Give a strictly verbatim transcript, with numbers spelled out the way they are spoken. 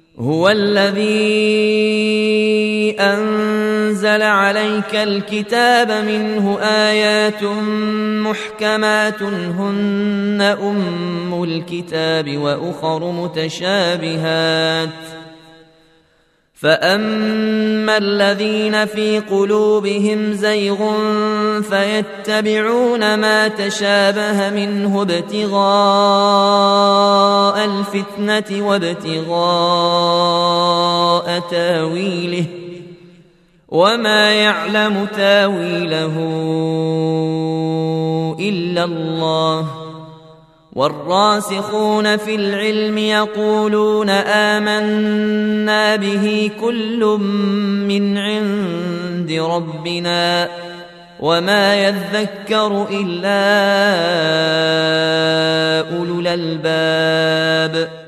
هو الذي أنزل عليك الكتاب منه آيات محكمات هن أم الكتاب وأخر متشابهات فأما الذين في قلوبهم زيغ فيتبعون ما تشابه منه ابتغاء الفتنة وابتغاء تاويله وما يعلم تاويله إلا الله والراسخون في العلم يقولون آمنا به كل من عند ربنا وما يذكر إلا أولو الألباب